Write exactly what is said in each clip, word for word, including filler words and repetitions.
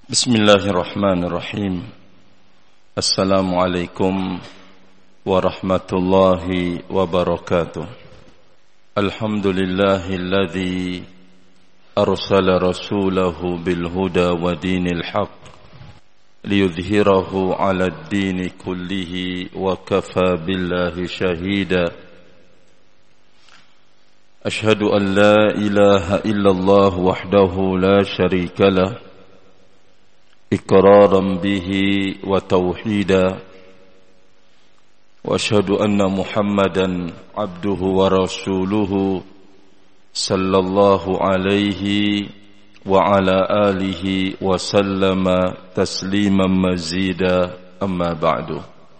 Bismillahirrahmanirrahim. Assalamualaikum warahmatullahi wabarakatuh. Alhamdulillahilladzi arsala rasulahu bil huda wa dinil haqq liyudhhirahu 'alad dini kullihi wa kafa billahi shahida. Ashhadu an la ilaha illallah wahdahu la sharika lah إقرارا به وتوحيدا وأشهد أن محمدا عبده ورسوله صلى الله عليه وعلى آله وسلم تسليما مزيدا أما بعد.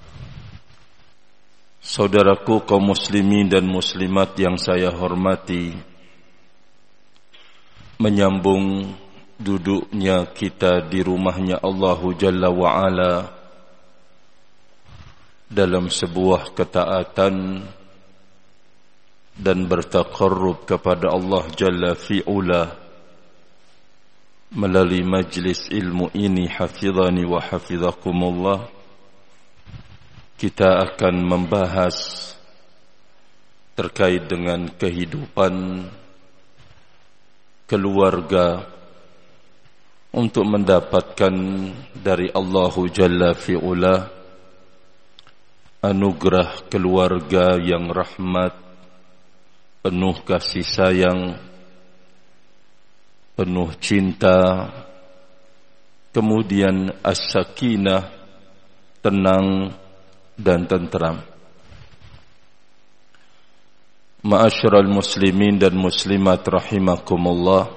Saudaraku kaum muslimin dan muslimat yang saya hormati, menyambung duduknya kita di rumahnya Allahu Jalla wa'ala dalam sebuah ketaatan dan bertaqarrub kepada Allah Jalla fi'ula melalui majlis ilmu ini, hafizani wa hafizakumullah, kita akan membahas terkait dengan kehidupan keluarga untuk mendapatkan dari Allahu Jalla fi'ula anugerah keluarga yang rahmat, penuh kasih sayang, penuh cinta, kemudian as-sakinah, tenang dan tentram. Ma'asyiral muslimin dan muslimat rahimakumullah,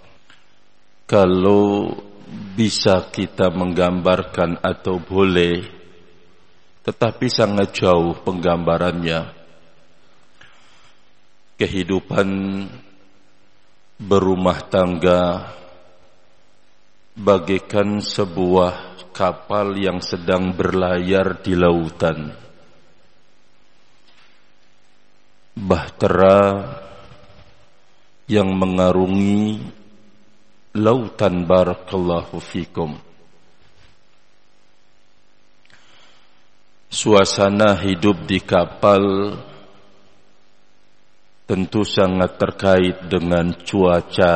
kalau bisa kita menggambarkan atau boleh, tetapi sangat jauh penggambarannya, kehidupan berumah tangga bagaikan sebuah kapal yang sedang berlayar di lautan. Bahtera yang mengarungi lautan, barakallahu fikum. Suasana hidup di kapal tentu sangat terkait dengan cuaca.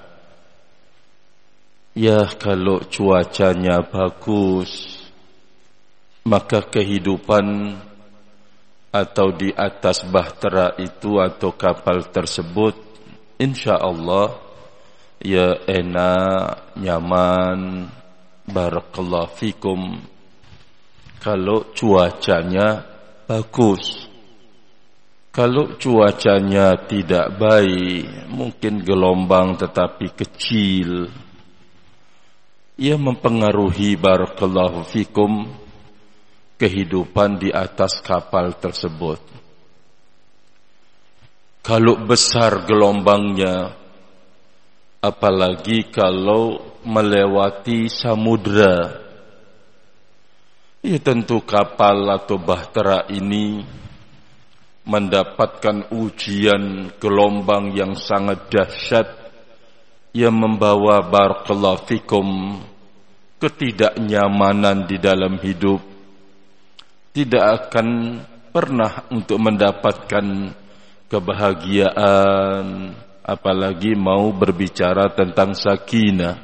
Ya, kalau cuacanya bagus, maka kehidupan atau di atas bahtera itu atau kapal tersebut insya Allah ya enak, nyaman, barakallahu fikum, kalau cuacanya bagus. Kalau cuacanya tidak baik, mungkin gelombang tetapi kecil, ia mempengaruhi, barakallahu fikum, kehidupan di atas kapal tersebut. Kalau besar gelombangnya, apalagi kalau melewati samudra, ya tentu kapal atau bahtera ini mendapatkan ujian gelombang yang sangat dahsyat yang membawa, barakallahu fikum, ketidaknyamanan di dalam hidup. Tidak akan pernah untuk mendapatkan kebahagiaan, apalagi mau berbicara tentang sakinah,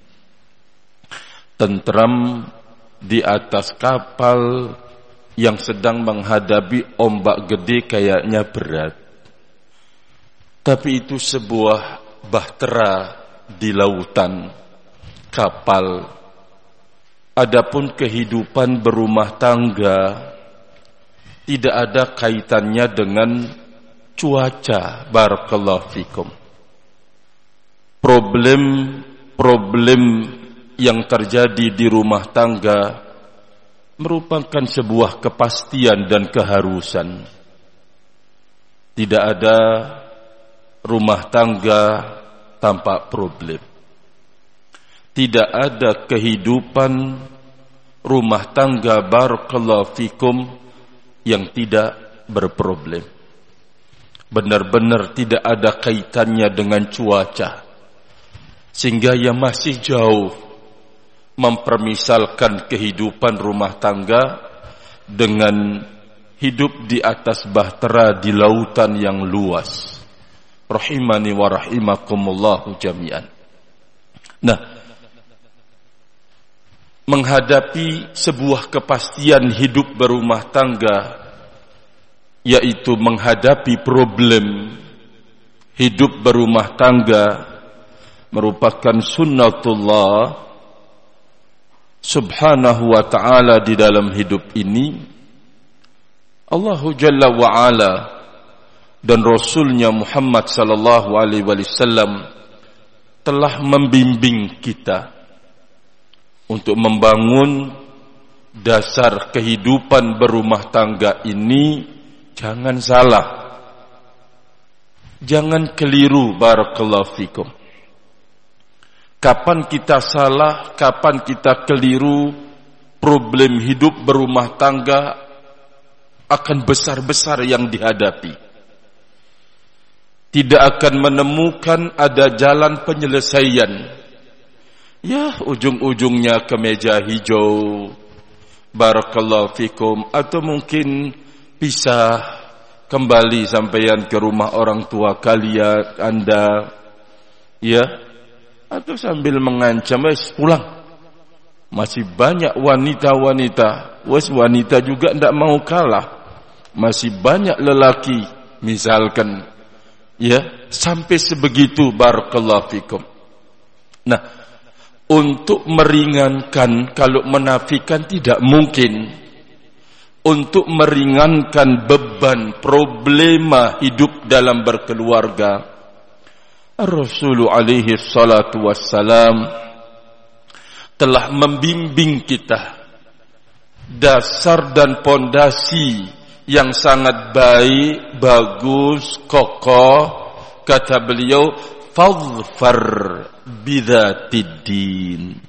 tentram di atas kapal yang sedang menghadapi ombak gede kayaknya berat. Tapi itu sebuah bahtera di lautan, kapal. Adapun kehidupan berumah tangga tidak ada kaitannya dengan cuaca, barakallahu fikum. Problem-problem yang terjadi di rumah tangga merupakan sebuah kepastian dan keharusan. Tidak ada rumah tangga tanpa problem. Tidak ada kehidupan rumah tangga, barakallahu fikum, yang tidak berproblem. Benar-benar tidak ada kaitannya dengan cuaca, sehingga ia masih jauh mempermisalkan kehidupan rumah tangga dengan hidup di atas bahtera di lautan yang luas. Rahimani wa rahimakumullahu jami'an. Nah, menghadapi sebuah kepastian hidup berumah tangga, yaitu menghadapi problem hidup berumah tangga, merupakan sunnatullah subhanahu wa ta'ala di dalam hidup ini. Allah Jalla wa Ala dan Rasulnya Muhammad sallallahu alaihi wasallam telah membimbing kita untuk membangun dasar kehidupan berumah tangga ini. Jangan salah, jangan keliru, barakallahu fikum. Kapan kita salah, kapan kita keliru, problem hidup berumah tangga akan besar-besar yang dihadapi. Tidak akan menemukan ada jalan penyelesaian. Ya, ujung-ujungnya ke meja hijau, barakallahu fikum, atau mungkin pisah, kembali sampeyan ke rumah orang tua kalian Anda, ya, atau sambil mengancam, wes pulang. Masih banyak wanita-wanita, wes wanita juga tidak mau kalah. Masih banyak lelaki, misalkan, ya, sampai sebegitu, barakallahu fikum. Nah, untuk meringankan, kalau menafikan tidak mungkin. Untuk meringankan beban problema hidup dalam berkeluarga, Rasulullah alaihi salatu wassalam telah membimbing kita dasar dan pondasi yang sangat baik, bagus, kokoh. Kata beliau, fadhfar bidzatiddin.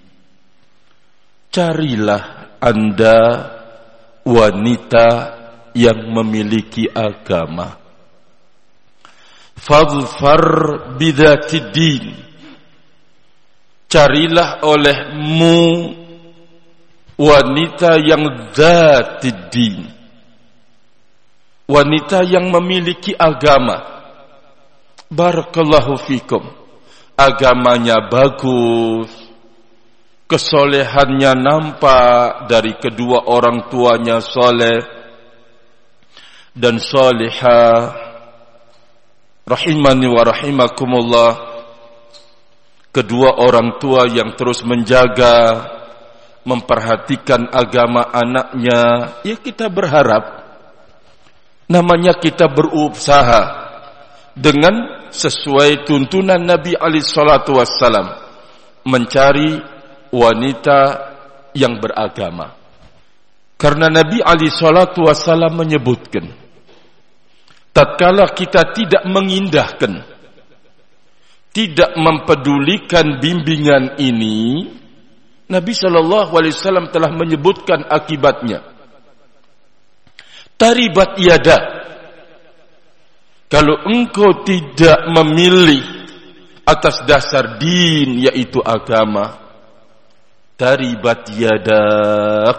Carilah Anda wanita yang memiliki agama. Fadhfar bidzatiddin. Carilah olehmu wanita yang dzatiddin, wanita yang memiliki agama. Barakallahu fikum. Agamanya bagus, kesolehannya nampak dari kedua orang tuanya soleh dan solehah. Rahimani wa rahimakumullah. Kedua orang tua yang terus menjaga, memperhatikan agama anaknya, ya kita berharap, namanya kita berusaha dengan sesuai tuntunan Nabi alaihi salatu wassalam, mencari wanita yang beragama. Karena Nabi alaihi salatu wassalam menyebutkan, tatkala kita tidak mengindahkan, tidak mempedulikan bimbingan ini, Nabi sallallahu alaihi wasallam telah menyebutkan akibatnya. Taribat yada, kalau engkau tidak memilih atas dasar din, yaitu agama, taribat yadak,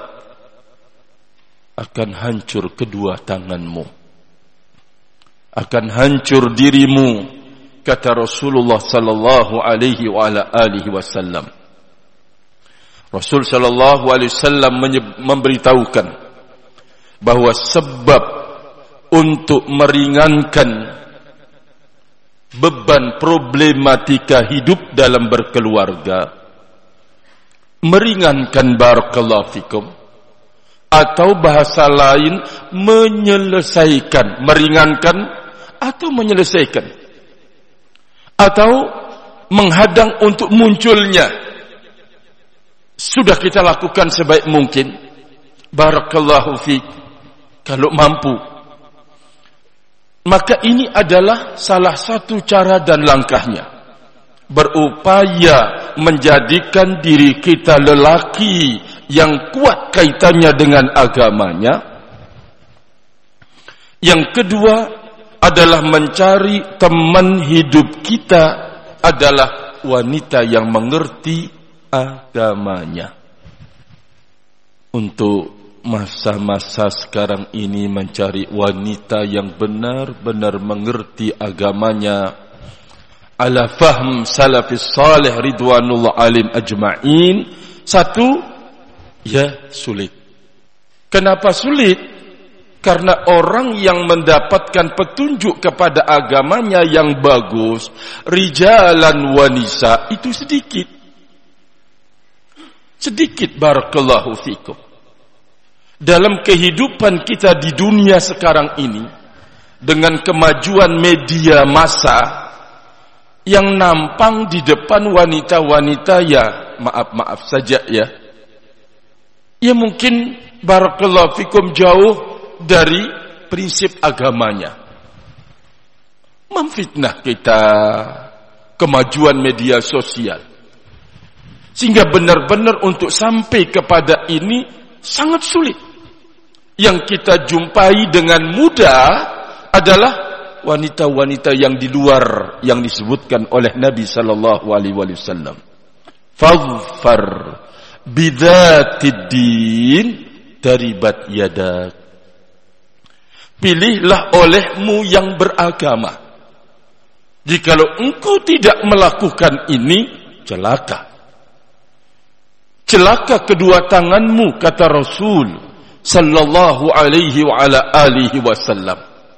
akan hancur kedua tanganmu, akan hancur dirimu, kata Rasulullah sallallahu alaihi wa ala alihi wasallam. Rasul sallallahu alaihi wasallam memberitahukan bahwa sebab untuk meringankan beban problematika hidup dalam berkeluarga, meringankan, barakallahu fikum, atau bahasa lain menyelesaikan, meringankan atau menyelesaikan, atau menghadang untuk munculnya, sudah kita lakukan sebaik mungkin, barakallahu fiik, kalau mampu. Maka ini adalah salah satu cara dan langkahnya, berupaya menjadikan diri kita lelaki yang kuat kaitannya dengan agamanya. Yang kedua adalah mencari teman hidup kita adalah wanita yang mengerti agamanya. untuk masa-masa sekarang ini mencari wanita yang benar-benar mengerti agamanya ala fahm salafis salih ridwanullah alim ajma'in. Satu, ya sulit. Kenapa sulit? Karena orang yang mendapatkan petunjuk kepada agamanya yang bagus, rijalan wanisa, itu sedikit. Sedikit, barakallahu fikum. Dalam kehidupan kita di dunia sekarang ini, dengan kemajuan media massa, yang nampang di depan wanita-wanita ya maaf-maaf saja ya, ya mungkin barakallahu fikum jauh dari prinsip agamanya. Memfitnah kita kemajuan media sosial, sehingga benar-benar untuk sampai kepada ini sangat sulit. Yang kita jumpai dengan mudah adalah wanita-wanita yang di luar yang disebutkan oleh Nabi sallallahu alaihi wasallam. Fadhfar bidzatid din taribat yadak. Pilihlah olehmu yang beragama. Jikalau engkau tidak melakukan ini, celaka. Celaka kedua tanganmu, kata Rasul sallallahu alaihi wa ala alihi wasallam.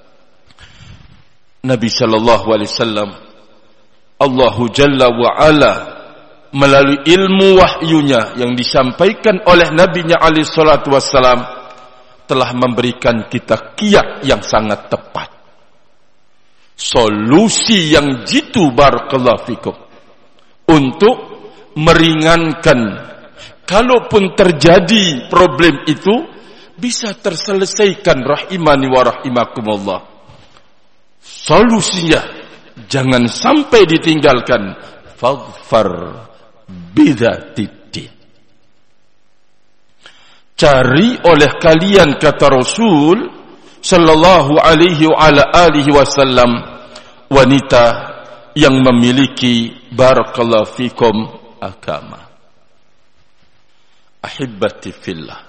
Nabi sallallahu alaihi wasallam, Allahu jalla wa ala melalui ilmu wahyunya yang disampaikan oleh nabinya alaihi salatu wassalam telah memberikan kita kiat yang sangat tepat, solusi yang jitu barakallahu fikum untuk meringankan. Kalaupun terjadi problem itu bisa terselesaikan rahimani wa rahimakumullah. Solusinya jangan sampai ditinggalkan. Fadhfar bidzatid din. Cari oleh kalian, kata Rasul sallallahu alaihi wa ala alihi wasallam, wanita yang memiliki barakallahu fikum agama. Ahibbati fillah.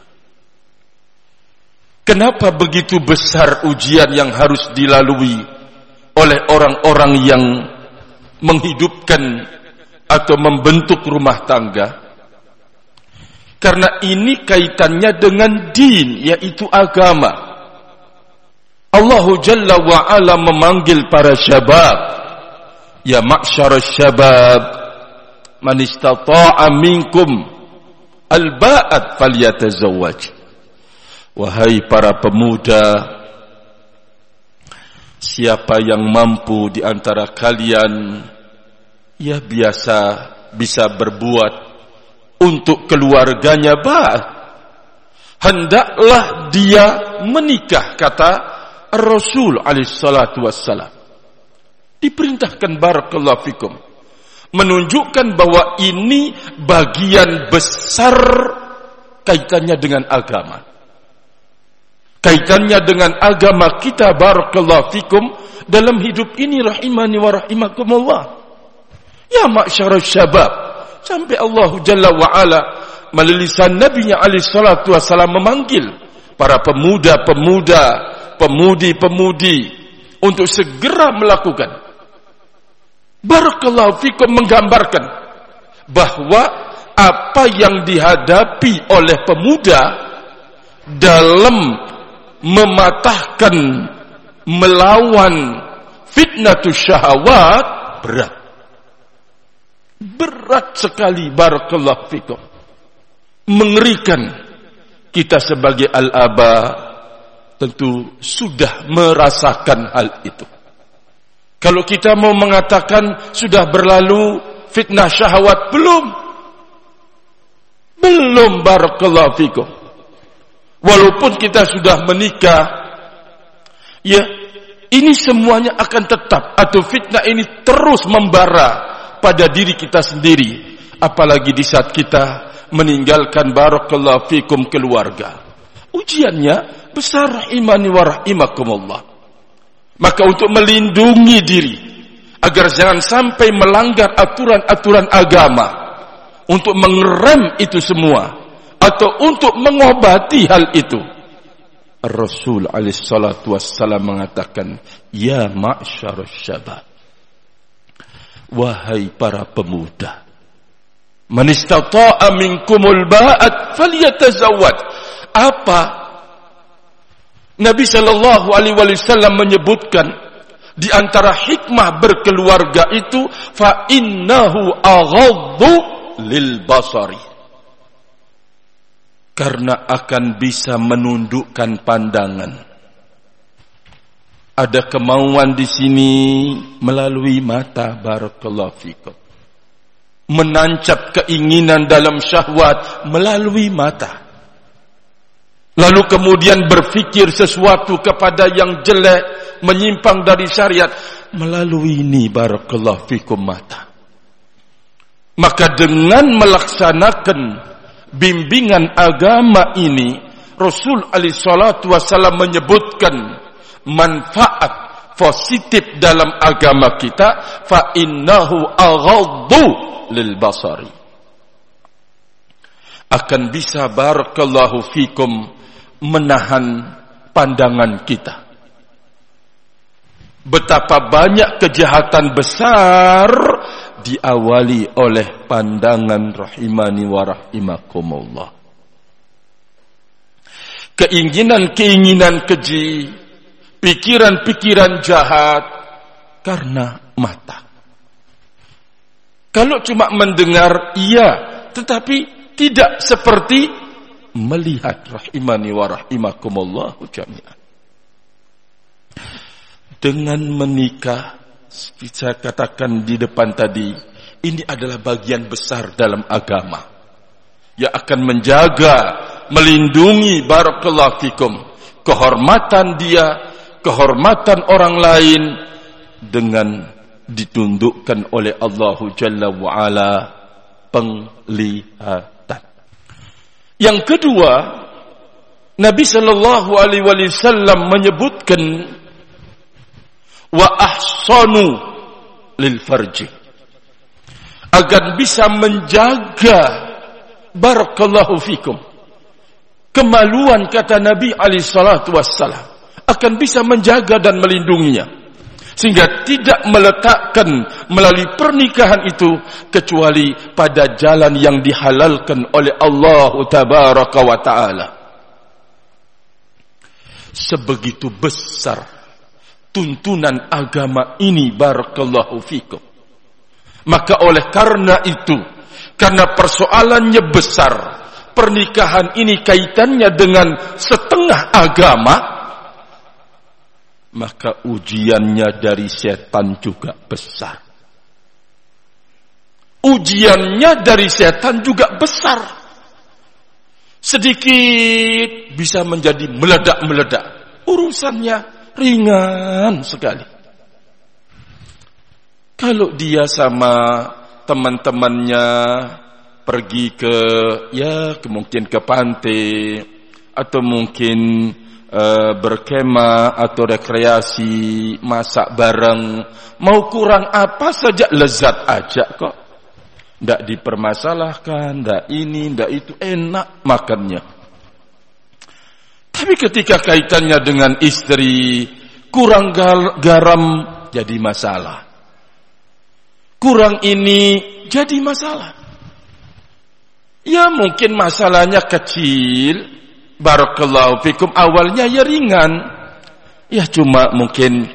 Kenapa begitu besar ujian yang harus dilalui oleh orang-orang yang menghidupkan atau membentuk rumah tangga? Karena ini kaitannya dengan din, yaitu agama. Allah Jalla wa'ala memanggil para syabab, ya ma'syara syabab, man istata'a minkum al-ba'at falyatazawwaj. Wahai para pemuda, siapa yang mampu di antara kalian, ya biasa bisa berbuat untuk keluarganya baik, hendaklah dia menikah, kata Rasul alaihi salatu wassalam. Diperintahkan barakallahu fikum, menunjukkan bahwa ini bagian besar kaitannya dengan agama. Kaitannya dengan agama kita barakallahu fikum dalam hidup ini rahimani wa rahimakumullah. Ya ma'syarul syabab, sampai Allah Jalla wa ala melalui lisan nabinya alaihi salatu wassalam memanggil para pemuda-pemuda, pemudi-pemudi untuk segera melakukan. Barakallahu fikum menggambarkan bahwa apa yang dihadapi oleh pemuda dalam mematahkan, melawan fitnatus syahwat berat. Berat sekali barakallahu fikum. Mengerikan. Kita sebagai al-aba tentu sudah merasakan hal itu. Kalau kita mau mengatakan sudah berlalu fitnah syahwat, belum. Belum barakallahu fikum. Walaupun kita sudah menikah, ya ini semuanya akan tetap, atau fitnah ini terus membara pada diri kita sendiri, apalagi di saat kita meninggalkan barakallahu fikum keluarga. Ujiannya besar rahimani wa rahimakumullah. Maka untuk melindungi diri agar jangan sampai melanggar aturan-aturan agama, untuk mengerem itu semua, atau untuk mengobati hal itu. Rasul alaihi salatu wassalam mengatakan, ya ma'syarus syabab, wahai para pemuda, man istata'a minkumul ba'at falyatazawwaj. Apa Nabi sallallahu alaihi wasallam menyebutkan di antara hikmah berkeluarga itu, fa innahu aghaddu lil basari, karena akan bisa menundukkan pandangan. Ada kemauan di sini melalui mata, barakallahu fikum. Menancap keinginan dalam syahwat melalui mata. Lalu kemudian berfikir sesuatu kepada yang jelek, menyimpang dari syariat melalui ini, barakallahu fikum, mata. Maka dengan melaksanakan bimbingan agama ini, Rasul alaihi salatu wasallam menyebutkan manfaat positif dalam agama kita, fa innahu aghaddu lil basari, akan bisa, barakallahu fikum, menahan pandangan kita. Betapa banyak kejahatan besar diawali oleh pandangan, rahimani wa rahimakumullah. Keinginan-keinginan keji, pikiran-pikiran jahat karena mata. Kalau cuma mendengar, iya, tetapi tidak seperti melihat, rahimani wa rahimakumullah jami'an. Dengan menikah, saya katakan di depan tadi, ini adalah bagian besar dalam agama yang akan menjaga, melindungi, barakallahu fikum, kehormatan dia, kehormatan orang lain, dengan ditundukkan oleh Allah Jalla wa'ala penglihatan. Yang kedua, Nabi sallallahu alaihi wasallam menyebutkan wa ahsanu lil farji, agar bisa menjaga, barakallahu fikum, kemaluan, kata Nabi alaihi salatu wassalam, akan bisa menjaga dan melindunginya, sehingga tidak meletakkan melalui pernikahan itu kecuali pada jalan yang dihalalkan oleh Allah tabaraka wa taala. Sebegitu besar tuntunan agama ini, barakallahu fikum. Maka oleh karena itu, karena persoalannya besar, pernikahan ini kaitannya dengan setengah agama, maka ujiannya dari setan juga besar. Ujiannya dari setan juga besar. Sedikit bisa menjadi meledak-meledak. Urusannya ringan sekali. Kalau dia sama teman-temannya pergi ke, ya mungkin ke pantai, atau mungkin uh, berkemah atau rekreasi, masak bareng, mau kurang apa saja lezat aja kok. Ndak dipermasalahkan, ndak ini, ndak itu, enak makannya. Tapi ketika kaitannya dengan istri, kurang garam jadi masalah. Kurang ini jadi masalah. Ya mungkin masalahnya kecil, barakallahu fikum, awalnya ya ringan. Ya cuma mungkin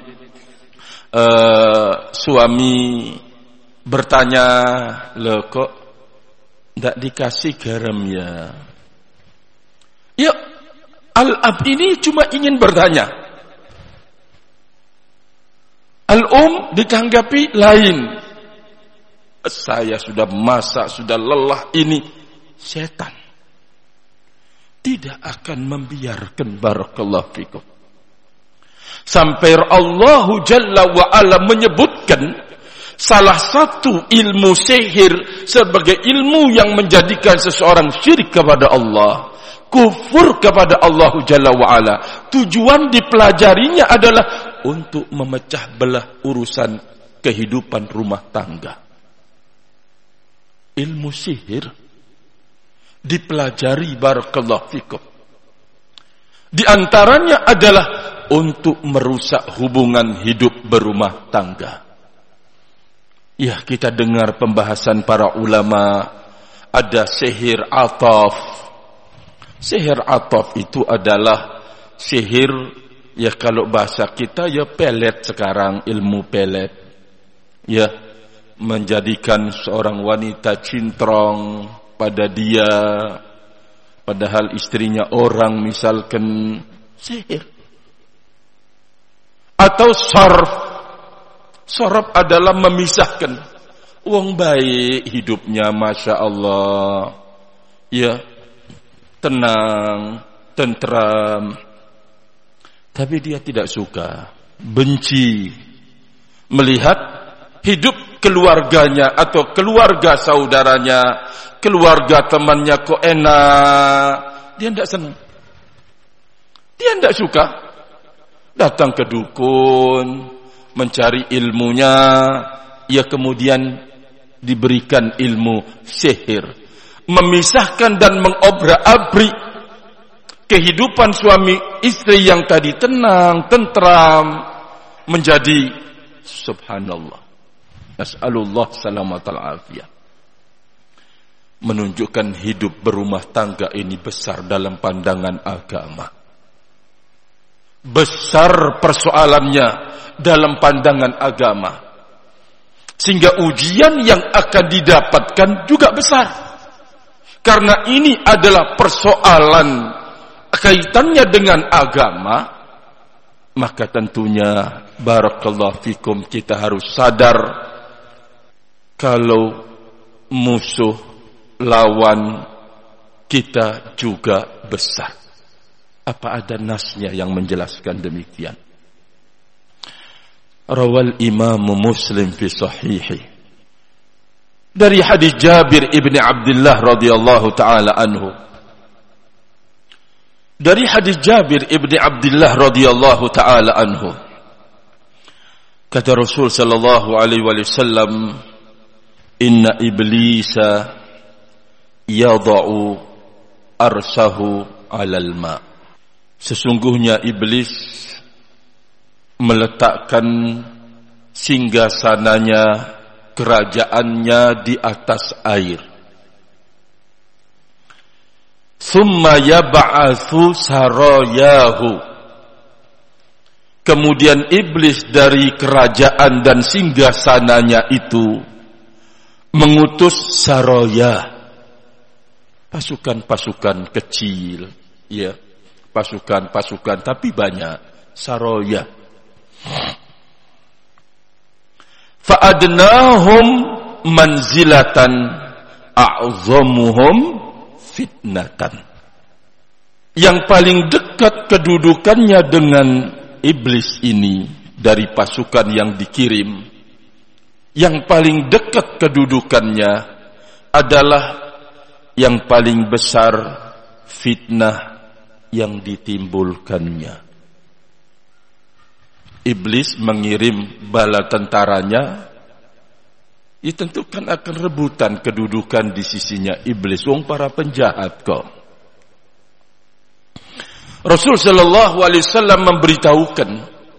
uh, suami bertanya, loh kok ndak dikasih garam ya? Ya, al-ab ini cuma ingin bertanya. Al-um ditanggapi lain. Saya sudah masak, sudah lelah ini. Setan tidak akan membiarkan, barakallahu fikum, sampai Allah Jalla wa'ala menyebutkan salah satu ilmu sihir sebagai ilmu yang menjadikan seseorang syirik kepada Allah, kufur kepada Allah Jalla wa'ala. Tujuan dipelajarinya adalah untuk memecah belah urusan kehidupan rumah tangga. Ilmu sihir dipelajari barakallahu fikum. Di antaranya adalah untuk merusak hubungan hidup berumah tangga. Ya, kita dengar pembahasan para ulama, ada sihir ataf. Sihir ataf itu adalah sihir, ya kalau bahasa kita ya pelet sekarang, ilmu pelet. Ya, menjadikan seorang wanita cintrong pada dia, padahal istrinya orang, misalkan sihir. Atau sarf. Sarf adalah memisahkan. Wong baik hidupnya, Masya Allah, ya, tenang, tentram, tapi dia tidak suka, benci melihat hidup keluarganya atau keluarga saudaranya, keluarga temannya kok enak. Dia tidak senang, dia tidak suka. Datang ke dukun, mencari ilmunya, ia kemudian diberikan ilmu sihir, memisahkan dan mengobrak-abrik kehidupan suami istri yang tadi tenang, tentram, menjadi subhanallah, nas'alullah salamatal afiyah. Menunjukkan hidup berumah tangga ini besar dalam pandangan agama. Besar persoalannya dalam pandangan agama, sehingga ujian yang akan didapatkan juga besar. Karena ini adalah persoalan kaitannya dengan agama, maka tentunya barakallahu fikum kita harus sadar kalau musuh lawan kita juga besar. Apa ada nasnya yang menjelaskan demikian? Rawal Imam Muslim fi sahihi dari hadis Jabir ibni Abdullah radhiyallahu taala anhu. Dari hadis Jabir ibni Abdullah radhiyallahu taala anhu, kata Rasul sallallahu alaihi wasallam, inna iblisa yada'u arsahu 'alal ma'. Sesungguhnya iblis meletakkan singgasananya, kerajaannya di atas air. Thumma yab'atsu sarayahu. Kemudian iblis dari kerajaan dan singgasananya itu mengutus saraya, pasukan-pasukan kecil, ya, pasukan-pasukan tapi banyak, saraya. Fa'adnahum manzilatan a'zamuhum fitnatan. Yang paling dekat kedudukannya dengan iblis ini dari pasukan yang dikirim, yang paling dekat kedudukannya adalah yang paling besar fitnah yang ditimbulkannya. Iblis mengirim bala tentaranya, ya tentu kan akan rebutan kedudukan di sisinya iblis. Wong para penjahat kok. Rasul sallallahu alaihi wasallam memberitahukan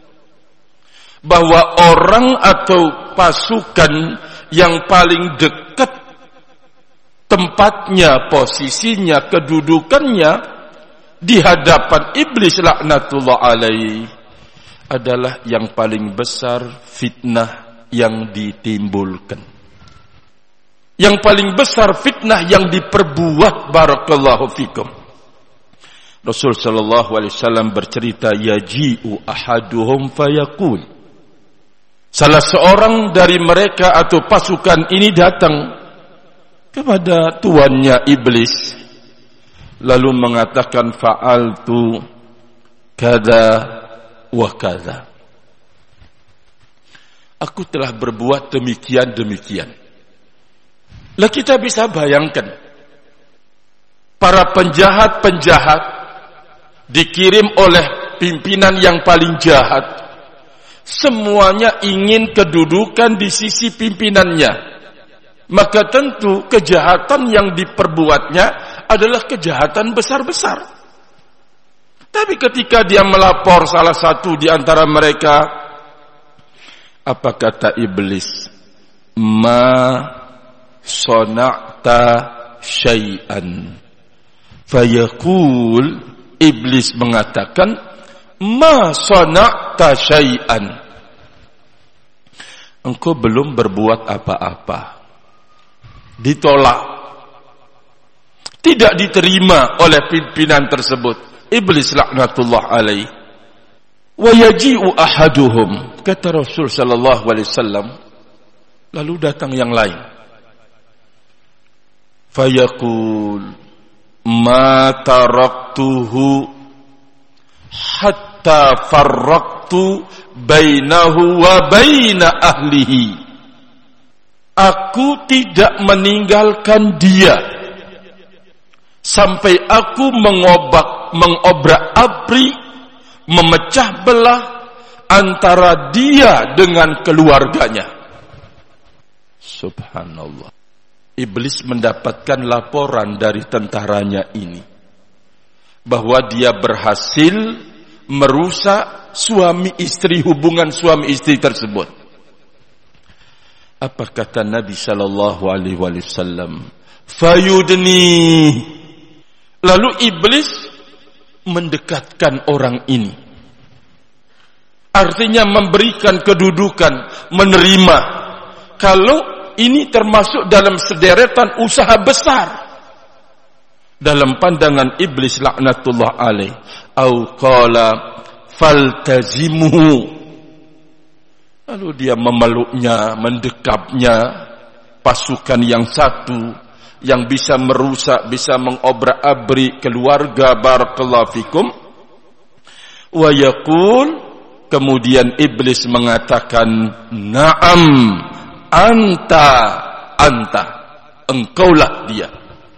bahwa orang atau pasukan yang paling dekat tempatnya, posisinya, kedudukannya di hadapan iblis laknatullah alaihi adalah yang paling besar fitnah yang ditimbulkan. Yang paling besar fitnah yang diperbuat, barakallahu fikum. Rasul sallallahu alaihi wasallam bercerita, yaji'u ahaduhum fayaqul. Salah seorang dari mereka atau pasukan ini datang kepada tuannya iblis, lalu mengatakan, fa'altu kada wa kada. Aku telah berbuat demikian-demikian. Lah kita bisa bayangkan, para penjahat-penjahat dikirim oleh pimpinan yang paling jahat, semuanya ingin kedudukan di sisi pimpinannya. Maka tentu kejahatan yang diperbuatnya adalah kejahatan besar-besar. Tapi ketika dia melapor salah satu di antara mereka, apa kata iblis? Ma sona'ta syai'an. Fayaqul, iblis mengatakan, ma sona'ta syai'an. Engkau belum berbuat apa-apa. Ditolak. Tidak diterima oleh pimpinan tersebut. Iblis laknatullah alaih. Wa yaji'u ahaduhum, kata Rasul sallallahu alaihi wasallam, lalu datang yang lain. Fayaqul ma taraktuhu hatta farraqtu bainahu wa baina ahlihi. Aku tidak meninggalkan dia sampai aku mengobak, mengobrak-abrik, memecah belah antara dia dengan keluarganya. Subhanallah. Iblis mendapatkan laporan dari tentaranya ini bahwa dia berhasil merusak suami istri, hubungan suami istri tersebut. Apa kata Nabi sallallahu alaihi wasallam? Fayudni. Lalu iblis mendekatkan orang ini. Artinya memberikan kedudukan, menerima. Kalau ini termasuk dalam sederetan usaha besar. Dalam pandangan iblis laknatullah alaih. Au qala faltazimuhu. Lalu dia memeluknya, mendekapnya, pasukan yang satu yang bisa merusak, bisa mengobrak-abrik keluarga. Barakallahu fikum. Wa yaqul, kemudian iblis mengatakan, na'am anta anta, engkaulah dia.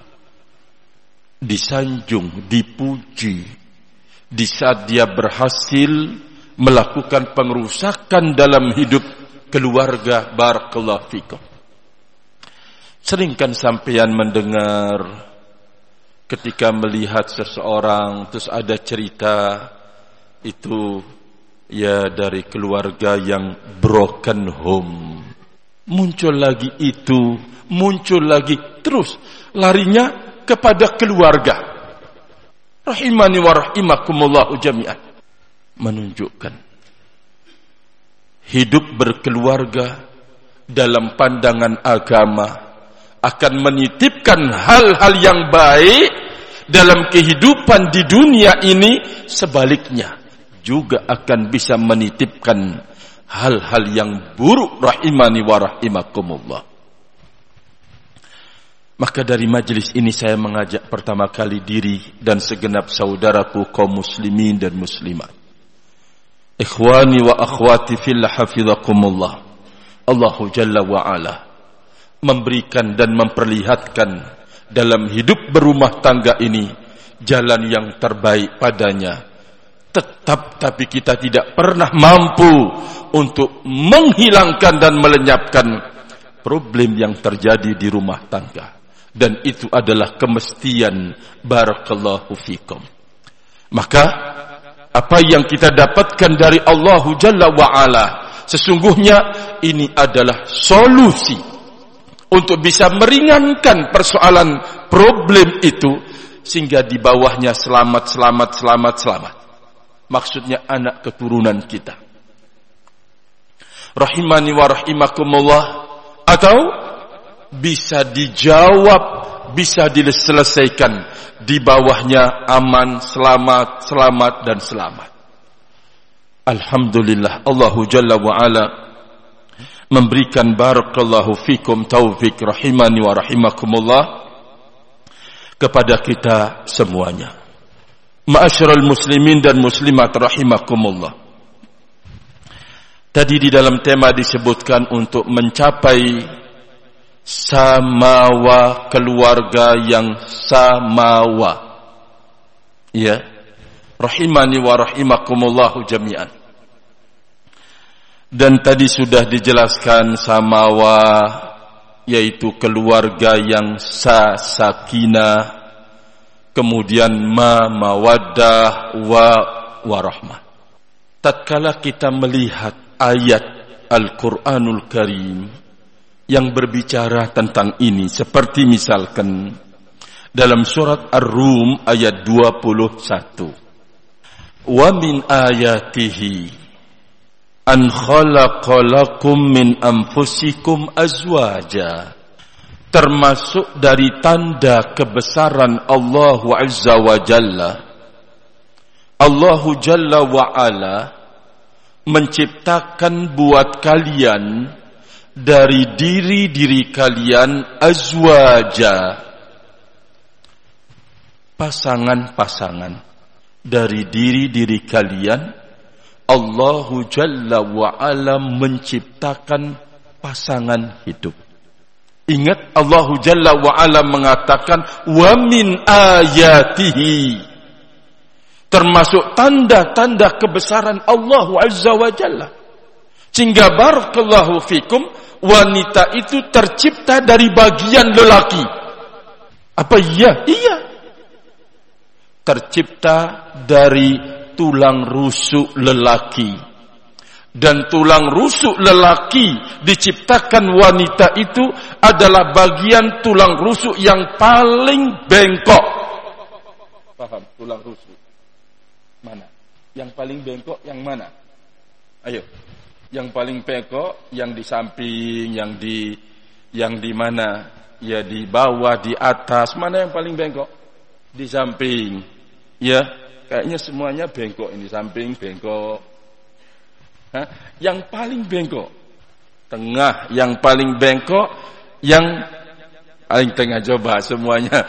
Disanjung, dipuji di saat dia berhasil melakukan pengerusakan dalam hidup keluarga. Barakallahu fikum. Seringkan sampean mendengar ketika melihat seseorang terus ada cerita itu ya dari keluarga yang broken home. Muncul lagi itu, muncul lagi, terus larinya kepada keluarga. Rahimani wa rahimakumullahu jami'an. Menunjukkan hidup berkeluarga dalam pandangan agama akan menitipkan hal-hal yang baik dalam kehidupan di dunia ini, sebaliknya juga akan bisa menitipkan hal-hal yang buruk. Rahimani wa rahimakumullah. Maka dari majlis ini saya mengajak pertama kali diri dan segenap saudaraku kaum muslimin dan muslimat, ikhwani wa akhwati fillah hafizakumullah, Allahu Jalla wa Ala memberikan dan memperlihatkan dalam hidup berumah tangga ini jalan yang terbaik padanya. Tetap tapi kita tidak pernah mampu untuk menghilangkan dan melenyapkan problem yang terjadi di rumah tangga. Dan itu adalah kemestian. Barakallahu fikum. Maka apa yang kita dapatkan dari Allahu Jalla wa'ala, sesungguhnya ini adalah solusi untuk bisa meringankan persoalan problem itu, sehingga di bawahnya selamat, selamat, selamat, selamat. Maksudnya anak keturunan kita. Rahimani wa rahimakumullah. Atau bisa dijawab, bisa diselesaikan, di bawahnya aman, selamat, selamat dan selamat. Alhamdulillah, Allahu Jalla wa Ala memberikan barakallahu fikum taufik, rahimani wa rahimakumullah, kepada kita semuanya. Ma'asyiral muslimin dan muslimat rahimakumullah. Tadi di dalam tema disebutkan untuk mencapai samawa, keluarga yang samawa. Ya, rahimani wa rahimakumullahu jami'an. Dan tadi sudah dijelaskan samawa, yaitu keluarga yang sa sakinah, kemudian ma, mawaddah, wa, warahmah. Tatkala kita melihat ayat Al-Quranul Karim yang berbicara tentang ini, seperti misalkan dalam surat Ar-Rum ayat dua puluh satu, wa min ayatihi an khalaqalakum min anfusikum azwaja, termasuk dari tanda kebesaran Allah Azza wa Jalla, Allah Jalla wa Ala menciptakan buat kalian dari diri-diri kalian azwaja, pasangan-pasangan. Dari diri-diri kalian Allah Jalla wa Ala menciptakan pasangan hidup. Ingat, Allah Jalla wa Ala mengatakan wa min ayatihi, termasuk tanda-tanda kebesaran Allah Azza wa Jalla. Sehingga barakallahu fikum, wanita itu tercipta dari bagian lelaki. Apa iya? Iya. Tercipta dari tulang rusuk lelaki. Dan tulang rusuk lelaki diciptakan wanita itu adalah bagian tulang rusuk yang paling bengkok. Paham? Tulang rusuk mana? Yang paling bengkok yang mana? Ayo. Yang paling bengkok yang di samping, yang di yang di mana? Ya di bawah, di atas. Mana yang paling bengkok? Di samping. Ya, kayaknya semuanya bengkok ini, samping bengkok. Hah? Yang paling bengkok tengah, yang paling bengkok, yang paling tengah. Coba semuanya.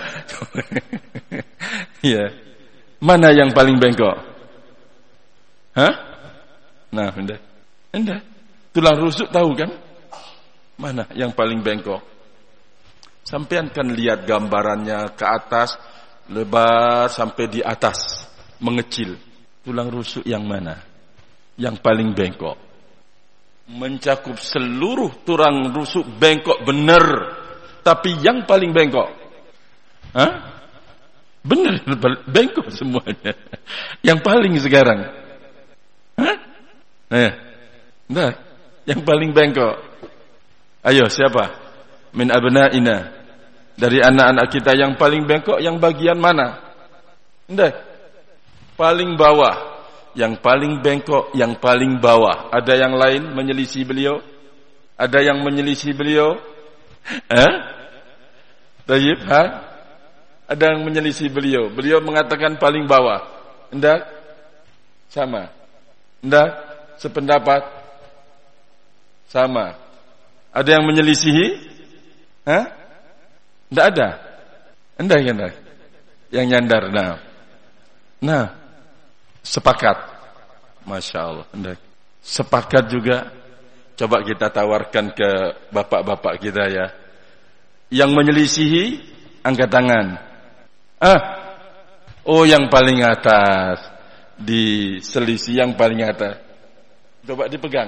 Ya. Mana yang paling bengkok? Hah? Nah, enggak. Enggak. Tulang rusuk tahu kan? Mana yang paling bengkok? Sampean kan lihat gambarannya ke atas, lebar sampai di atas, mengecil. Tulang rusuk yang mana? Yang paling bengkok. Mencakup seluruh tulang rusuk bengkok benar, tapi yang paling bengkok, hah? Benar bengkok semuanya. Yang paling sekarang, hah? Eh, nah, yang paling bengkok. Ayo siapa? Min abnaina, dari anak-anak kita yang paling bengkok, yang bagian mana? Ndak. Paling bawah. Yang paling bengkok, yang paling bawah. Ada yang lain menyelisih beliau? Ada yang menyelisih beliau? Eh? Tayyib, ha? Ada yang menyelisih beliau. Beliau mengatakan paling bawah. Ndak? Sama. Ndak? Sependapat? Sama. Ada yang menyelisihi? Hah? Ndak ada? Ndak, ndak. Yang nyandar. Nah. Nah. Sepakat. Masya Allah. Ndak. Sepakat juga. Coba kita tawarkan ke bapak-bapak kita ya. Yang menyelisihi, angkat tangan. Ah, oh yang paling atas, diselisih yang paling atas. Coba dipegang.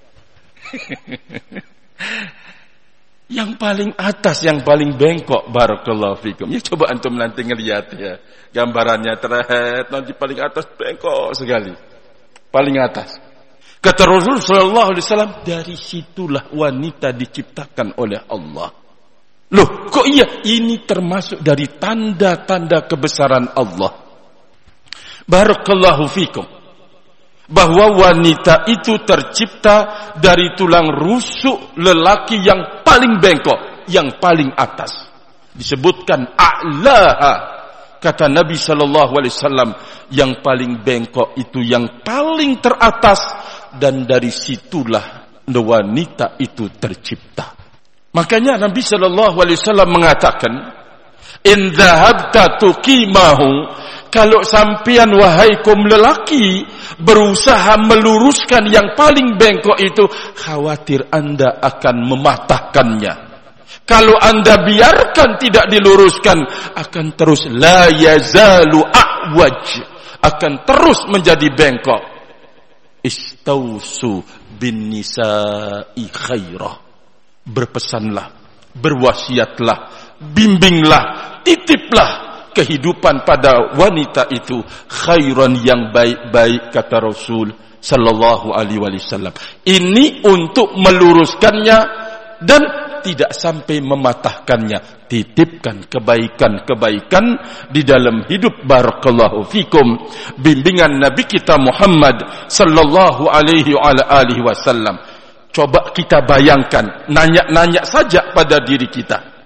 Yang paling atas, yang paling bengkok, barakallahu fikum. Ya coba antum nanti ngelihat ya, gambarannya terlihat nanti paling atas bengkok sekali, paling atas. Kata Rasul Sallallahu Alaihi Wasallam, dari situlah wanita diciptakan oleh Allah. Loh, kok iya? Ini termasuk dari tanda-tanda kebesaran Allah. Barakallahu fikum. Bahwa wanita itu tercipta dari tulang rusuk lelaki yang paling bengkok, yang paling atas. Disebutkan a'laha. Kata Nabi Sallallahu Alaihi Wasallam, yang paling bengkok itu yang paling teratas, dan dari situlah wanita itu tercipta. Makanya Nabi Sallallahu Alaihi Wasallam mengatakan, in dhahabta tuqimahu, kalau sampian wahai kaum lelaki berusaha meluruskan yang paling bengkok itu, khawatir anda akan mematahkannya. Kalau anda biarkan tidak diluruskan, akan terus la yazalu a'waj, akan terus menjadi bengkok. Istausu bin nisa'i khairah. Berpesanlah, berwasiatlah, bimbinglah, titiplah kehidupan pada wanita itu khairan yang baik-baik, kata Rasul sallallahu alaihi wasallam. Ini untuk meluruskannya dan tidak sampai mematahkannya. Titipkan kebaikan-kebaikan di dalam hidup. Barakallahu fikum. Bimbingan Nabi kita Muhammad sallallahu alaihi wasallam. Coba kita bayangkan, nanya-nanya saja pada diri kita.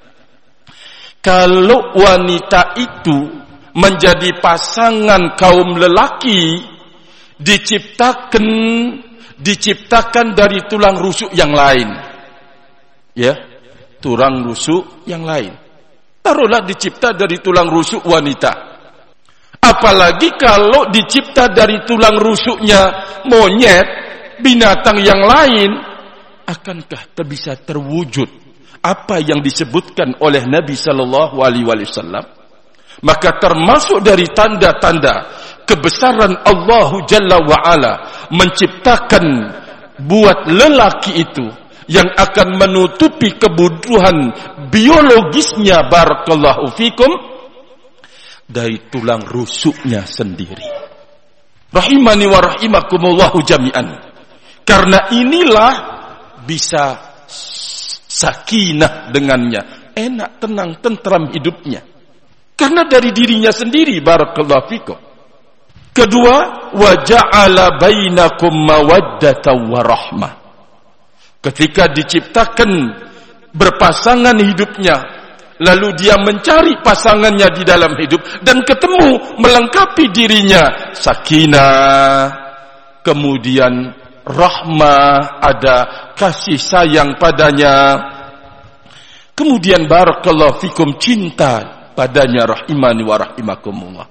Kalau wanita itu menjadi pasangan kaum lelaki, diciptakan diciptakan dari tulang rusuk yang lain. Ya, tulang rusuk yang lain. Taruhlah dicipta dari tulang rusuk wanita. Apalagi kalau dicipta dari tulang rusuknya monyet, binatang yang lain, akankah bisa terwujud apa yang disebutkan oleh Nabi sallallahu alaihi wasallam? Maka termasuk dari tanda-tanda kebesaran Allah Jalla wa Ala menciptakan buat lelaki itu yang akan menutupi kebutuhan biologisnya, barakallahu fikum, dari tulang rusuknya sendiri. Rahimani wa rahimakumullahu jami'an. Karena inilah bisa sakinah dengannya, enak, tenang, tentram hidupnya. Karena dari dirinya sendiri, barakallahu fikum. Kedua, wa ja'ala bainakum mawaddatan wa rahmah. Ketika diciptakan berpasangan hidupnya, lalu dia mencari pasangannya di dalam hidup dan ketemu melengkapi dirinya, sakinah, kemudian rahmah, ada kasih sayang padanya, kemudian barakallahu fikum, cinta padanya, rahimani wa rahimakumullah.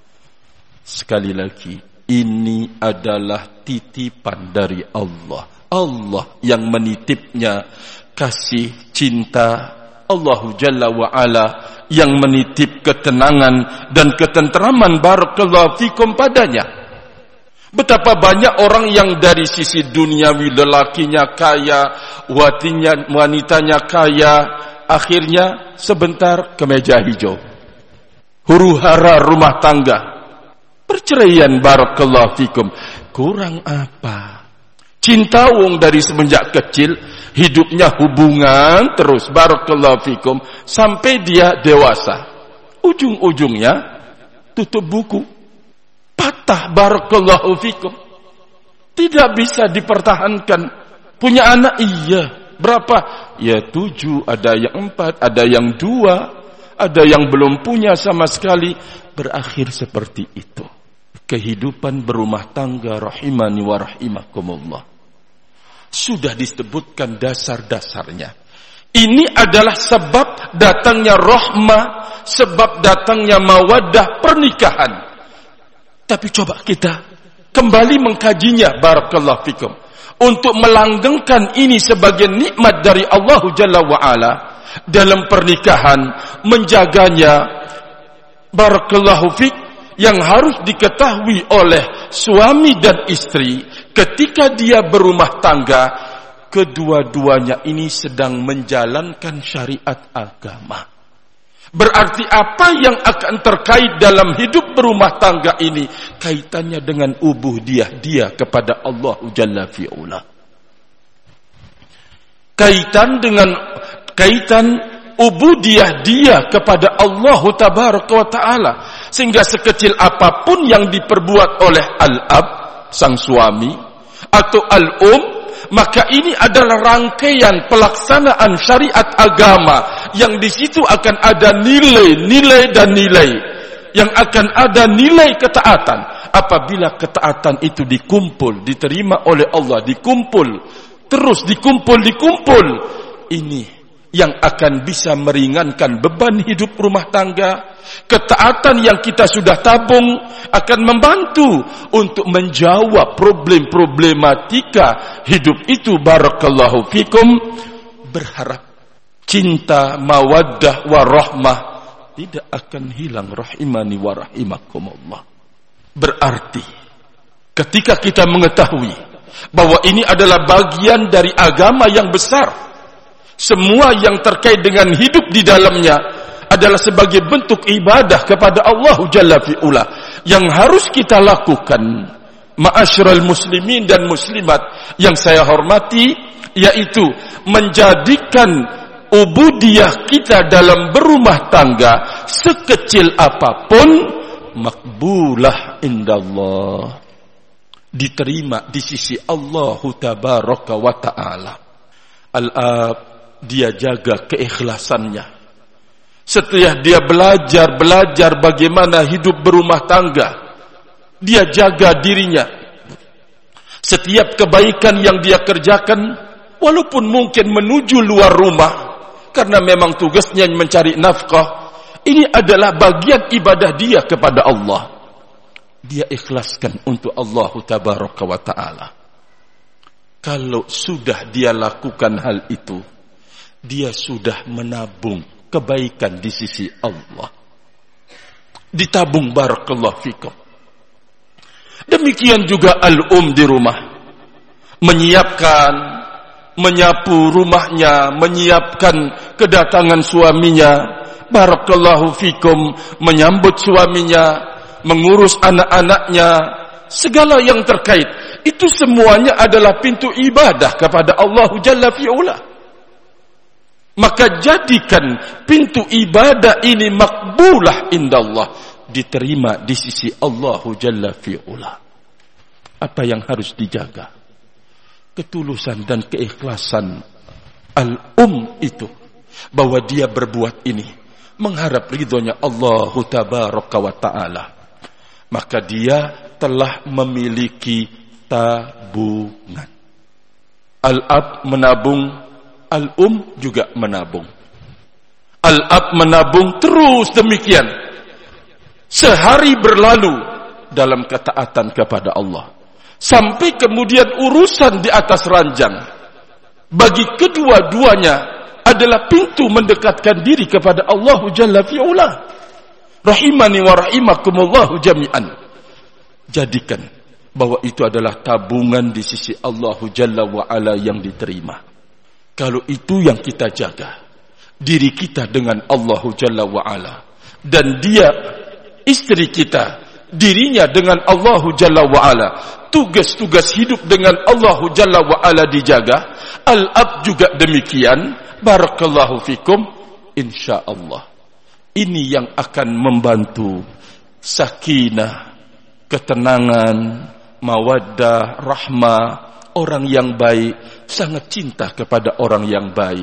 Sekali lagi, ini adalah titipan dari Allah. Allah yang menitipnya kasih cinta, Allah Jalla wa Ala yang menitip ketenangan dan ketenteraman, barakallahu fikum, padanya. Betapa banyak orang yang dari sisi duniawi, lelakinya kaya, watinya, wanitanya kaya, akhirnya sebentar kemeja hijau, huru-hara rumah tangga, perceraian, barakallahu fikum. Kurang apa? Cinta wong dari semenjak kecil, hidupnya hubungan terus, barakallahu fikum, sampai dia dewasa. Ujung-ujungnya tutup buku, patah, barakallahu fikum. Tidak bisa dipertahankan. Punya anak, iya. Berapa? Ya tujuh, ada yang empat, ada yang dua, ada yang belum punya sama sekali. Berakhir seperti itu. Kehidupan berumah tangga, rahimani wa rahimakumullah, sudah disebutkan dasar-dasarnya. Ini adalah sebab datangnya rahmah, sebab datangnya mawaddah, pernikahan. Tapi coba kita kembali mengkajinya, barakallahu fikum, untuk melanggengkan ini sebagai nikmat dari Allah Jalla wa Ala dalam pernikahan, menjaganya, barakallahu fik, yang harus diketahui oleh suami dan istri ketika dia berumah tangga, kedua-duanya ini sedang menjalankan syariat agama. Berarti apa yang akan terkait dalam hidup berumah tangga ini kaitannya dengan ubuhdiyah dia kepada Allah Jalla fi'ula. Kaitan dengan kaitan ubudiyah dia kepada Allah Tabaraka wa Ta'ala. Sehingga sekecil apapun yang diperbuat oleh al-ab, sang suami, atau al-um, maka ini adalah rangkaian pelaksanaan syariat agama yang di situ akan ada nilai-nilai dan nilai, yang akan ada nilai ketaatan. Apabila ketaatan itu dikumpul, diterima oleh Allah, dikumpul, terus dikumpul, dikumpul, ini yang akan bisa meringankan beban hidup rumah tangga. Ketaatan yang kita sudah tabung akan membantu untuk menjawab problem-problematika hidup itu, barakallahu fikum. Berharap cinta, mawaddah, warahmah tidak akan hilang, rahimani wa rahimakumullah. Berarti ketika kita mengetahui bahwa ini adalah bagian dari agama yang besar, semua yang terkait dengan hidup di dalamnya adalah sebagai bentuk ibadah kepada Allah Jalla fi'ula yang harus kita lakukan. Ma'asyiral muslimin dan muslimat yang saya hormati, yaitu menjadikan ubudiyah kita dalam berumah tangga sekecil apapun makbulah indallah, diterima di sisi Allah tabaraka wa ta'ala. Al-ab, dia jaga keikhlasannya. Setelah dia belajar-belajar bagaimana hidup berumah tangga, dia jaga dirinya. Setiap kebaikan yang dia kerjakan, walaupun mungkin menuju luar rumah, karena memang tugasnya mencari nafkah, ini adalah bagian ibadah dia kepada Allah. Dia ikhlaskan untuk Allah tabaraka wa ta'ala. Kalau sudah dia lakukan hal itu, dia sudah menabung kebaikan di sisi Allah. Ditabung, barakallahu fikum. Demikian juga al-um di rumah, menyiapkan, menyapu rumahnya, menyiapkan kedatangan suaminya, barakallahu fikum, menyambut suaminya, mengurus anak-anaknya, segala yang terkait. Itu semuanya adalah pintu ibadah kepada Allah Jalla fi'ula. Maka jadikan pintu ibadah ini makbulah indallah, diterima di sisi Allah Jalla fi'ula. Apa yang harus dijaga? Ketulusan dan keikhlasan al-um itu, bahwa dia berbuat ini mengharap ridhonya Allah tabaraka wa ta'ala. Maka dia telah memiliki tabungan. Al-ab menabung, al-um juga menabung. Al-ab menabung terus demikian. Sehari berlalu dalam ketaatan kepada Allah, sampai kemudian urusan di atas ranjang. Bagi kedua-duanya adalah pintu mendekatkan diri kepada Allah Jalla fi'ula. Rahimani wa rahimakumullahu jami'an. Jadikan bahwa itu adalah tabungan di sisi Allah Jalla wa'ala yang diterima. Kalau itu yang kita jaga, diri kita dengan Allah Jalla wa'ala, dan dia, istri kita, dirinya dengan Allah Jalla wa'ala, tugas-tugas hidup dengan Allah Jalla wa'ala dijaga. Al-ab juga demikian, barakallahu fikum, insyaallah. Ini yang akan membantu sakinah, ketenangan, mawaddah, rahmah. Orang yang baik sangat cinta kepada orang yang baik.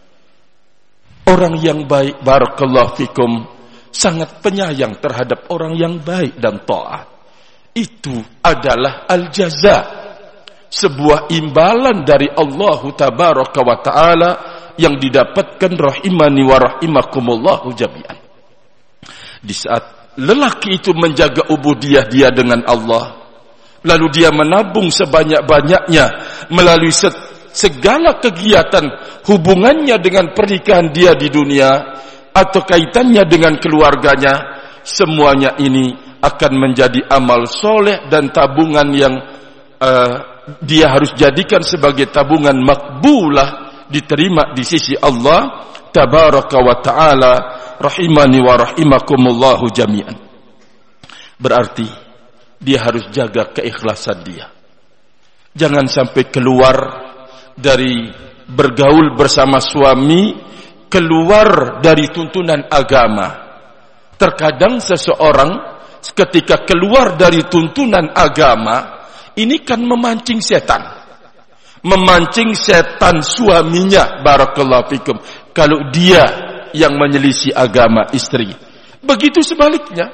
Orang yang baik, barakallahu fikum, sangat penyayang terhadap orang yang baik dan taat. Itu adalah al-jaza, sebuah imbalan dari Allah tabaraka wa ta'ala yang didapatkan rahimani wa rahimakumullahu jami'an. Di saat lelaki itu menjaga ubudiyah dia dengan Allah, lalu dia menabung sebanyak-banyaknya melalui segala kegiatan hubungannya dengan pernikahan dia di dunia atau kaitannya dengan keluarganya, semuanya ini akan menjadi amal soleh dan tabungan yang uh, dia harus jadikan sebagai tabungan makbulah, diterima di sisi Allah tabaraka wa ta'ala, rahimani wa rahimakumullahu jami'an. Berarti dia harus jaga keikhlasan dia. Jangan sampai keluar dari bergaul bersama suami, keluar dari tuntunan agama. Terkadang seseorang ketika keluar dari tuntunan agama, ini kan memancing setan. Memancing setan suaminya, barakallahu fikum, kalau dia yang menyelisih agama istri. Begitu sebaliknya.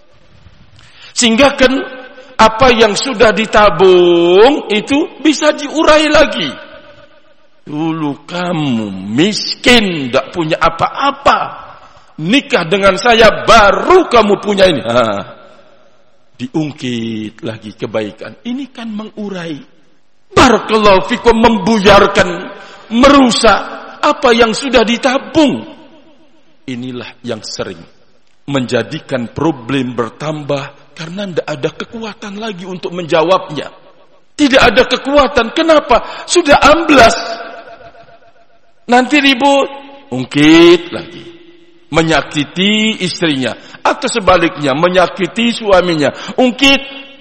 Sehingga kan apa yang sudah ditabung itu bisa diurai lagi. Dulu kamu miskin, tidak punya apa-apa, nikah dengan saya baru kamu punya ini. Ha. Diungkit lagi kebaikan. Ini kan mengurai, barakallahu fikum, membuyarkan, merusak apa yang sudah ditabung. Inilah yang sering menjadikan problem bertambah, karena tidak ada kekuatan lagi untuk menjawabnya. Tidak ada kekuatan. Kenapa? Sudah amblas. Nanti ribut, ungkit lagi. menyakiti istrinya, atau sebaliknya menyakiti suaminya, ungkit,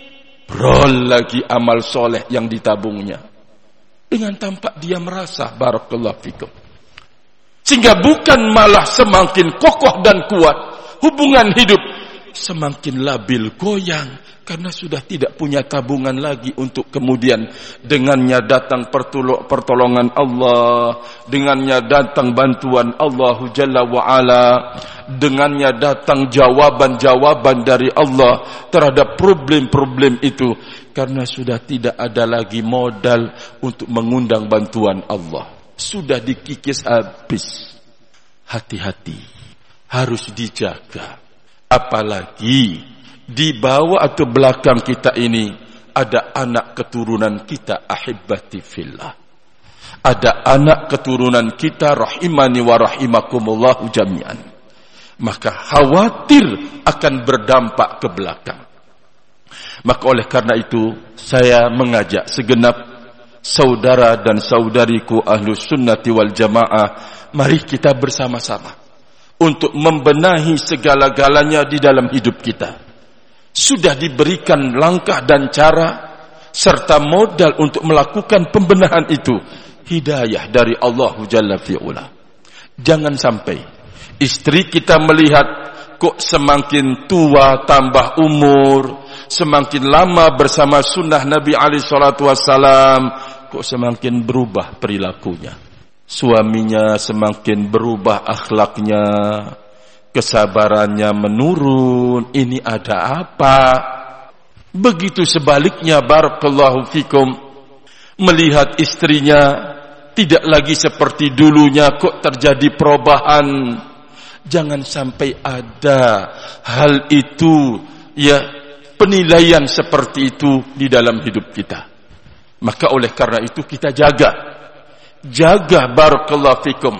brol lagi amal soleh yang ditabungnya. Dengan tampak dia merasa, barakallahu fikum. Sehingga bukan malah semakin kokoh dan kuat hubungan hidup, semakin labil, goyang, karena sudah tidak punya tabungan lagi untuk kemudian dengannya datang pertolongan Allah, dengannya datang bantuan Allah Jalla wa'ala, dengannya datang jawaban-jawaban dari Allah terhadap problem-problem itu, karena sudah tidak ada lagi modal untuk mengundang bantuan Allah, sudah dikikis habis. Hati-hati, harus dijaga. Apalagi di bawah atau belakang kita ini ada anak keturunan kita, ahibbati fillah. Ada anak keturunan kita, rahimani wa rahimakumullahu jami'an. Maka khawatir akan berdampak ke belakang. Maka oleh karena itu saya mengajak segenap saudara dan saudariku Ahlus Sunnati wal Jamaah, mari kita bersama-sama untuk membenahi segala-galanya di dalam hidup kita. Sudah diberikan langkah dan cara serta modal untuk melakukan pembenahan itu, hidayah dari Allah Jalla fi'ula. Jangan sampai istri kita melihat kok semakin tua tambah umur, semakin lama bersama sunnah Nabi alaihi salatu wassalam, kok semakin berubah perilakunya. Suaminya semakin berubah akhlaknya, kesabarannya menurun. Ini ada apa? Begitu sebaliknya, barakallahu fikum, melihat istrinya tidak lagi seperti dulunya, kok terjadi perubahan. Jangan sampai ada hal itu, ya, penilaian seperti itu di dalam hidup kita. Maka oleh karena itu kita jaga jaga barakallahu fikum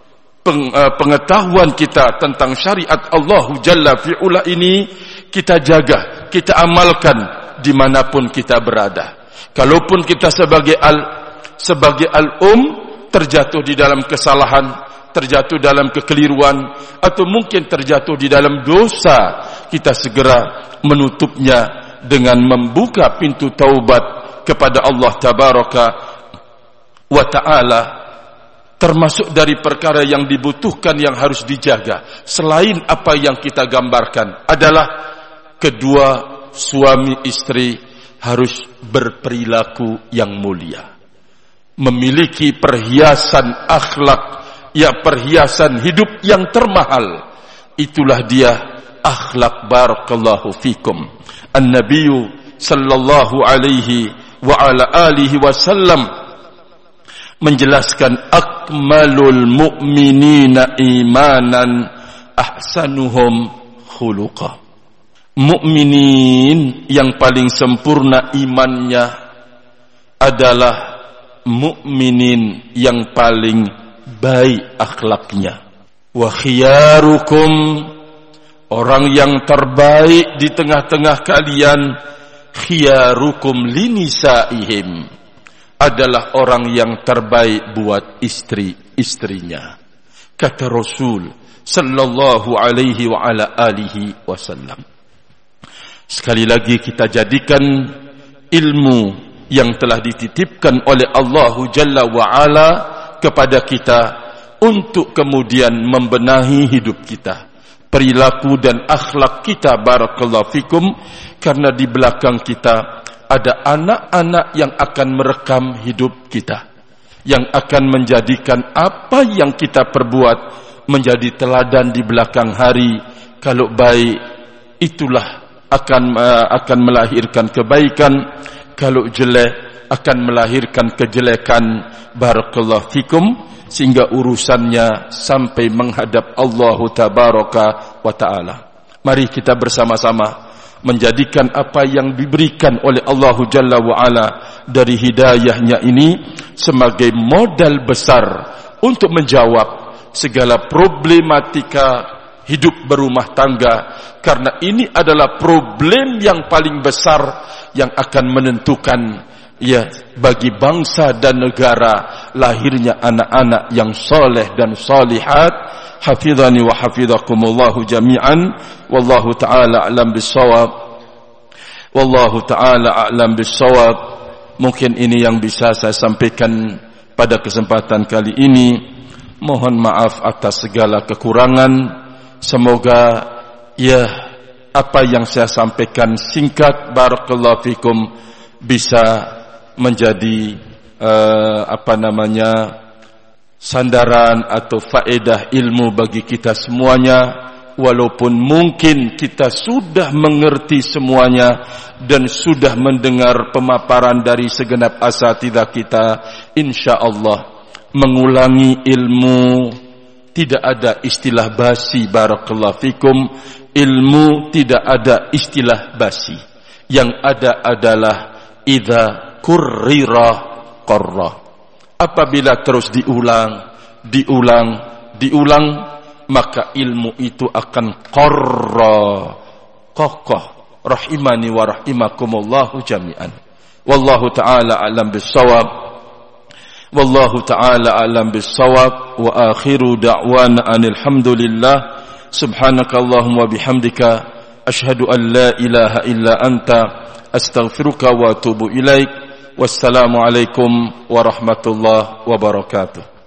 pengetahuan kita tentang syariat Allah Jalla fi'ula ini, kita jaga, kita amalkan dimanapun kita berada. Kalaupun kita sebagai al sebagai al-um terjatuh di dalam kesalahan, terjatuh dalam kekeliruan, atau mungkin terjatuh di dalam dosa, kita segera menutupnya dengan membuka pintu taubat kepada Allah Tabaraka wa ta'ala. Termasuk dari perkara yang dibutuhkan yang harus dijaga selain apa yang kita gambarkan adalah kedua suami istri harus berperilaku yang mulia, memiliki perhiasan akhlak, ya, perhiasan hidup yang termahal. Itulah dia akhlak, barakallahu fikum. An-Nabiyyu sallallahu alaihi wa ala alihi wasallam menjelaskan akmalul mu'minina imanan ahsanuhum khuluqa. Mukminin yang paling sempurna imannya adalah mukminin yang paling baik akhlaknya. Wa khiyarukum, orang yang terbaik di tengah-tengah kalian, khiyarukum linisaihim, adalah orang yang terbaik buat istri-istrinya. Kata Rasul sallallahu alaihi wa ala alihi wasallam. Sekali lagi kita jadikan ilmu yang telah dititipkan oleh Allah Jalla wa ala kepada kita untuk kemudian membenahi hidup kita, perilaku dan akhlak kita, barakallahu fikum, karena di belakang kita ada anak-anak yang akan merekam hidup kita, yang akan menjadikan apa yang kita perbuat menjadi teladan di belakang hari. Kalau baik, itulah akan uh, akan melahirkan kebaikan. Kalau jelek, akan melahirkan kejelekan, barakallahu fikum, sehingga urusannya sampai menghadap Allah Tabaraka wa ta'ala. Mari kita bersama-sama menjadikan apa yang diberikan oleh Allah Jalla wa'ala dari hidayahnya ini sebagai modal besar untuk menjawab segala problematika hidup berumah tangga, karena ini adalah problem yang paling besar yang akan menentukan, ya, bagi bangsa dan negara lahirnya anak-anak yang soleh dan solihat, hafizani wa hafizakumullahu jami'an. Wallahu ta'ala a'lam bis-shawab. Wallahu ta'ala a'lam bis-shawab. Mungkin ini yang bisa saya sampaikan pada kesempatan kali ini. Mohon maaf atas segala kekurangan. Semoga ya apa yang saya sampaikan singkat, barakallahu fikum, bisa menjadi uh, apa namanya sandaran atau faedah ilmu bagi kita semuanya. Walaupun mungkin kita sudah mengerti semuanya dan sudah mendengar pemaparan dari segenap asatidzah kita, insyaallah mengulangi ilmu tidak ada istilah basi, barakallahu fikum. Ilmu tidak ada istilah basi. Yang ada adalah idza kurrira qarra. Apabila terus diulang, diulang, diulang, maka ilmu itu akan qarra, kokoh. Rahimani wa rahimakumullahu jami'an. Wallahu ta'ala a'lam bis-shawab. Wallahu ta'ala a'lam bis-shawab. Wa akhiru da'wana anil hamdulillah. Subhanakallahumma bihamdika ashhadu an la ilaha illa anta astaghfiruka wa atubu ilaik. Wassalamu alaikum warahmatullahi wabarakatuh.